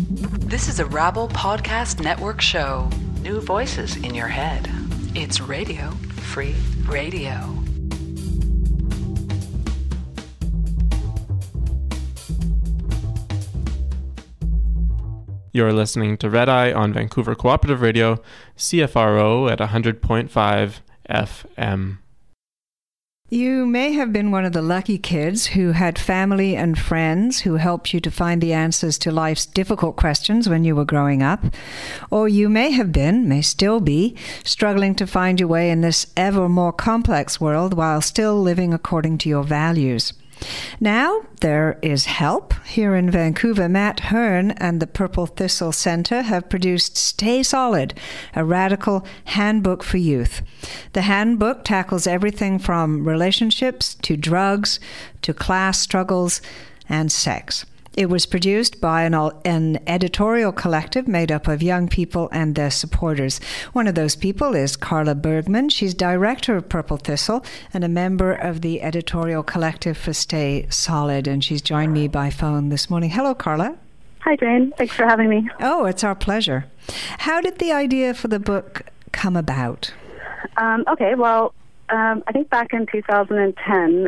This is a Rabble Podcast Network show. New voices in your head. It's Radio Free Radio. You're listening to Red Eye on Vancouver Cooperative Radio, CFRO at 100.5 FM. You may have been one of the lucky kids who had family and friends who helped you to find the answers to life's difficult questions when you were growing up. Or you may have been, may still be, struggling to find your way in this ever more complex world while still living according to your values. Now there is help. Here in Vancouver, Matt Hearn and the Purple Thistle Centre have produced Stay Solid, a radical handbook for youth. The handbook tackles everything from relationships to drugs to class struggles and sex. It was produced by an editorial collective made up of young people and their supporters. One of those people is Carla Bergman. She's director of Purple Thistle and a member of the editorial collective for Stay Solid, and she's joined me by phone this morning. Hello, Carla. Hi, Jane. Thanks for having me. Oh, it's our pleasure. How did the idea for the book come about? I think back in 2010,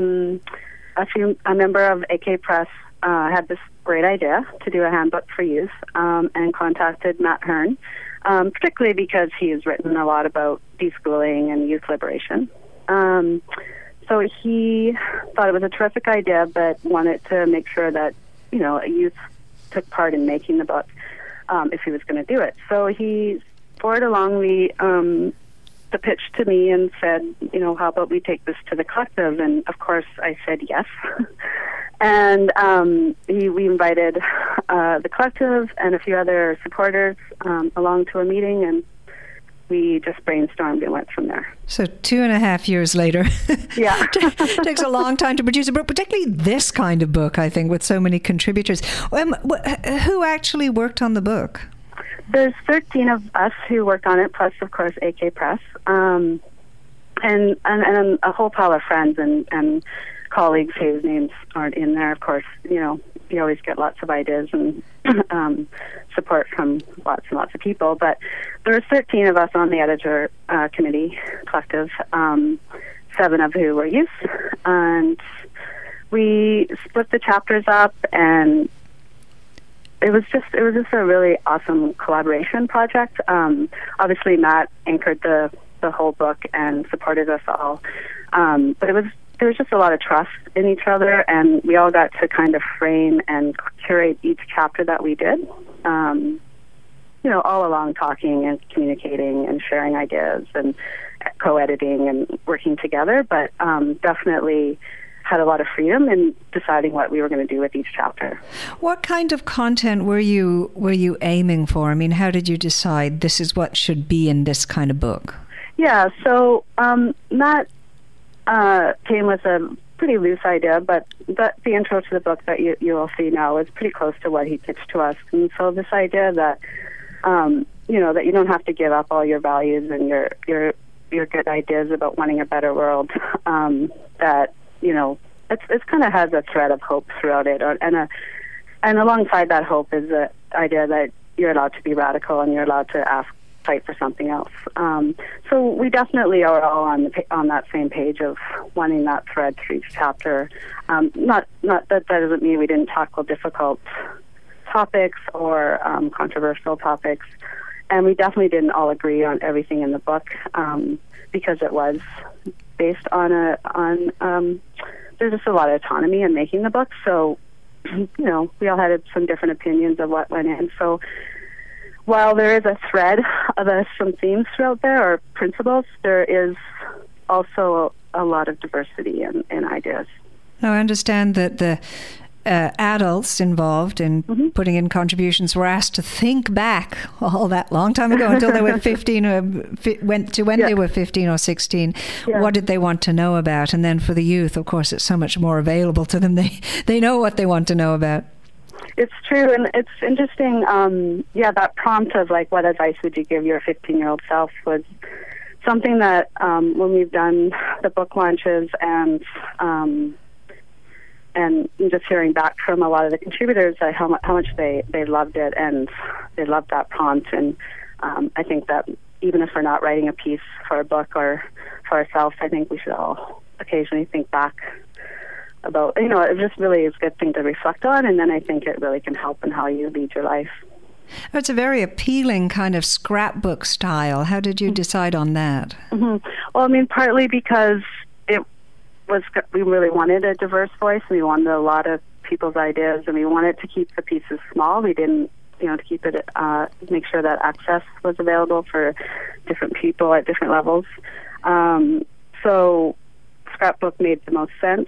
a member of AK Press had this great idea to do a handbook for youth and contacted Matt Hearn, particularly because he has written a lot about deschooling and youth liberation. So he thought it was a terrific idea, but wanted to make sure that, a youth took part in making the book if he was going to do it. So he forwarded along the pitch to me and said, how about we take this to the collective? And of course I said yes. And we invited the collective and a few other supporters along to a meeting, and we just brainstormed and went from there. So 2.5 years later. Yeah. Takes a long time to produce a book, particularly this kind of book, I think, with so many contributors. Who actually worked on the book? There's 13 of us who worked on it, plus, of course, AK Press, and a whole pile of friends and colleagues whose names aren't in there. Of course, you always get lots of ideas and support from lots and lots of people. But there were 13 of us on the editor committee collective, 7 of who were youth, and we split the chapters up, and it was just a really awesome collaboration project. Obviously, Matt anchored the whole book and supported us all, but there was just a lot of trust in each other, and we all got to kind of frame and curate each chapter that we did. All along talking and communicating and sharing ideas and co-editing and working together, but definitely had a lot of freedom in deciding what we were going to do with each chapter. What kind of content were you aiming for? I mean, how did you decide this is what should be in this kind of book? Yeah, so Matt came with a pretty loose idea, but the intro to the book that you will see now is pretty close to what he pitched to us. And so this idea that that you don't have to give up all your values and your good ideas about wanting a better world, that it's kind of has a thread of hope throughout it, and alongside that hope is the idea that you're allowed to be radical and you're allowed to fight for something else. So we definitely are all on that same page of wanting that thread through each chapter. Not that doesn't mean we didn't tackle difficult topics or controversial topics, and we definitely didn't all agree on everything in the book because it was based on there's just a lot of autonomy in making the book. So we all had some different opinions of what went in. So while there is a thread of some themes throughout there or principles, there is also a lot of diversity in ideas. Now, I understand that the adults involved in putting in contributions were asked to think back all that long time ago until they were 15 or they were 15 or 16. Yeah. What did they want to know about? And then for the youth, of course, it's so much more available to them. They know what they want to know about. It's true, and it's interesting. That prompt of what advice would you give your 15-year-old self was something that when we've done the book launches and and just hearing back from a lot of the contributors how much they loved it, and they loved that prompt. And I think that even if we're not writing a piece for a book or for ourselves, I think we should all occasionally think back about, it just really is a good thing to reflect on, and then I think it really can help in how you lead your life. It's a very appealing kind of scrapbook style. How did you decide on that? Mm-hmm. Well, I mean, partly because we really wanted a diverse voice, and we wanted a lot of people's ideas, and we wanted to keep the pieces small. We didn't, to keep it, make sure that access was available for different people at different levels. So scrapbook made the most sense,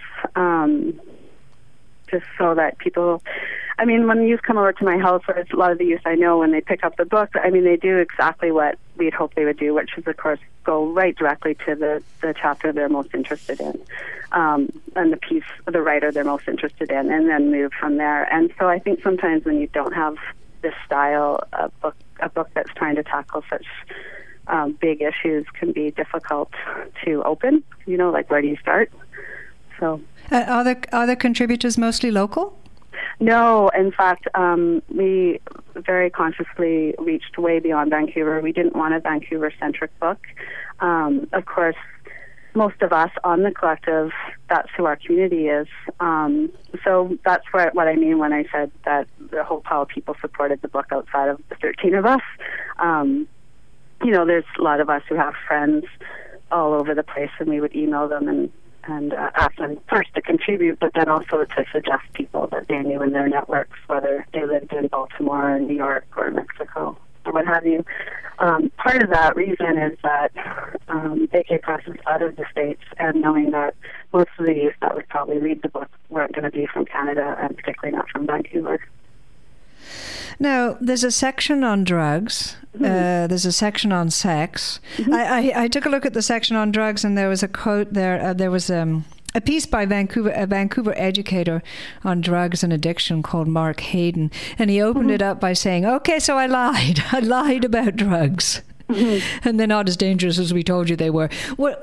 just so that people, I mean, when youth come over to my house, or a lot of the youth I know, when they pick up the book, I mean, they do exactly what we'd hope they would do, which is, of course, go right directly to the chapter they're most interested in, and the piece, the writer they're most interested in, and then move from there. And so I think sometimes when you don't have this style, a book that's trying to tackle such big issues can be difficult to open, like where do you start? So are the contributors mostly local? No, in fact, we very consciously reached way beyond Vancouver. We didn't want a Vancouver-centric book. Of course, most of us on the collective, that's who our community is. So that's what I mean when I said that the whole pile of people supported the book outside of the 13 of us. There's a lot of us who have friends all over the place, and we would email them and ask them first to contribute, but then also to suggest people that they knew in their networks, whether they lived in Baltimore or New York or Mexico or what have you. Part of that reason is that AK Press is out of the States, and knowing that most of the youth that would probably read the book weren't going to be from Canada, and particularly not from Vancouver. Now, there's a section on drugs. There's a section on sex. Mm-hmm. I took a look at the section on drugs, and there was a quote there. There was a piece by a Vancouver educator on drugs and addiction called Mark Hayden, and he opened it up by saying, "Okay, so I lied. I lied about drugs." Mm-hmm. And they're not as dangerous as we told you they were.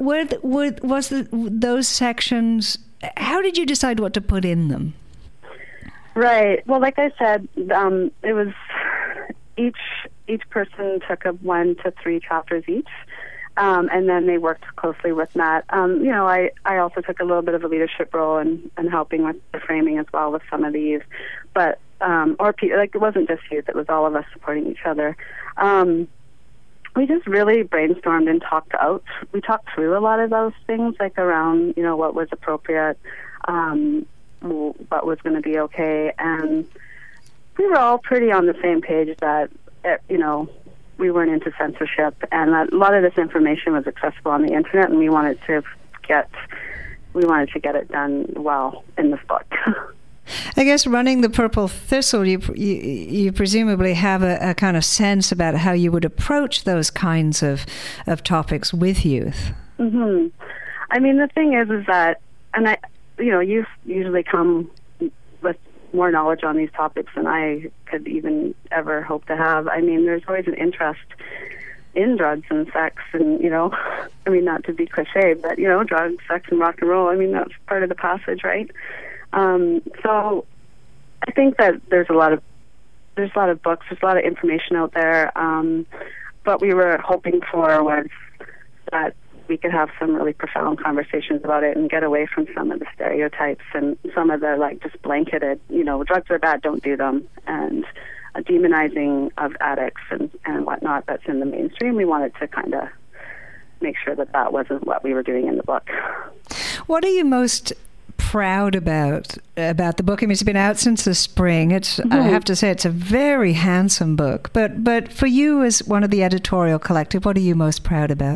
Those sections? How did you decide what to put in them? Right. Well, like I said, it was each person took up 1 to 3 chapters each, and then they worked closely with Matt. I also took a little bit of a leadership role in helping with the framing as well with some of the youth, but it wasn't just youth; it was all of us supporting each other. We just really brainstormed and talked out. We talked through a lot of those things, like around what was appropriate. What was going to be okay, and we were all pretty on the same page that we weren't into censorship, and that a lot of this information was accessible on the internet, and we wanted to get it done well in this book. I guess running the Purple Thistle, you presumably have a kind of sense about how you would approach those kinds of topics with youth. Mm-hmm. I mean, the thing is that, and youth usually come with more knowledge on these topics than I could even ever hope to have. I mean, there's always an interest in drugs and sex, and I mean, not to be cliche, but drugs, sex, and rock and roll. I mean, that's part of the passage, right? So I think that there's a lot of books, there's a lot of information out there. What we were hoping for was that we could have some really profound conversations about it and get away from some of the stereotypes and some of the just blanketed, drugs are bad, don't do them, and a demonizing of addicts and whatnot that's in the mainstream. We wanted to kind of make sure that wasn't what we were doing in the book. What are you most proud about the book? I mean, it's been out since the spring. It's I have to say, it's a very handsome book. But for you, as one of the editorial collective, what are you most proud about?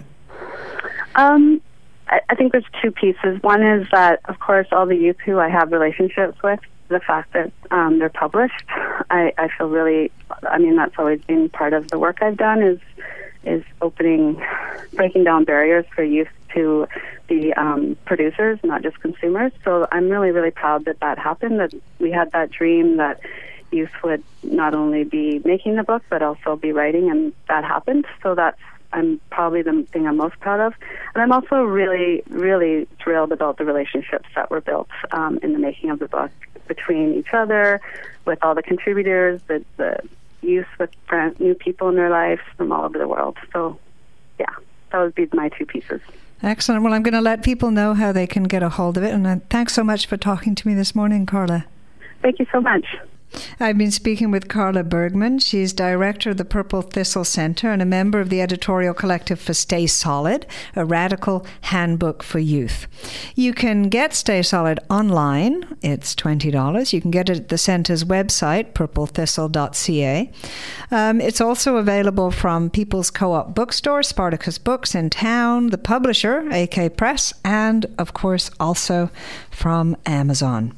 I think there's 2 pieces. One is that, of course, all the youth who I have relationships with, the fact that they're published, I feel really, I mean, that's always been part of the work I've done is breaking down barriers for youth to be producers, not just consumers. So I'm really, really proud that happened, that we had that dream that youth would not only be making the book, but also be writing, and that happened. So that's I'm probably the thing I'm most proud of. And I'm also really, really thrilled about the relationships that were built in the making of the book between each other, with all the contributors, the youth with new people in their lives from all over the world. So, yeah, that would be my 2 pieces. Excellent. Well, I'm going to let people know how they can get a hold of it. And thanks so much for talking to me this morning, Carla. Thank you so much. I've been speaking with Carla Bergman. She's director of the Purple Thistle Center and a member of the editorial collective for Stay Solid, a radical handbook for youth. You can get Stay Solid online. It's $20. You can get it at the center's website, purplethistle.ca. It's also available from People's Co-op Bookstore, Spartacus Books in town, the publisher, AK Press, and, of course, also from Amazon.